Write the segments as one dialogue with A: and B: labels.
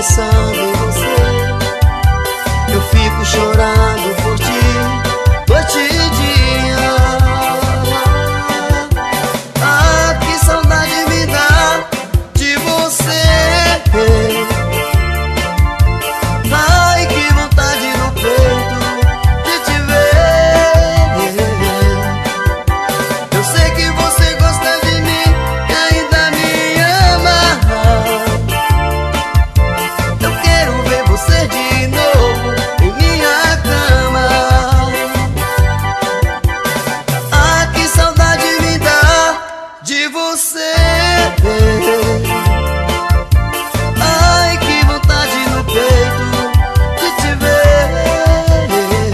A: pensando em você. Eu fico chorando por ti, noite e dia. Ah, que saudade me dá de você. Ai, que vontade no peito de te ver. Eu sei que você gosta de mim e ainda me ama. Eu quero ver você de novo em minha cama. Ah, que saudade me dá de você. Ai, que vontade no peito de te ver.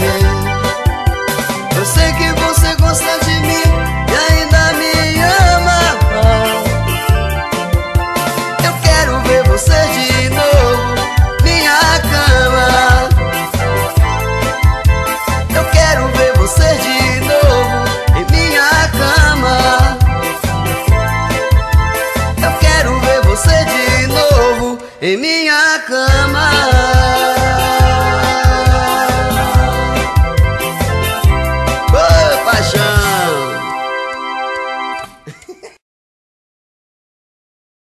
A: Eu sei que você gosta de mim e ainda me ama. Eu quero ver você de novo minha cama. Eu quero ver você de novo em minha cama. Eu quero ver você de novo em minha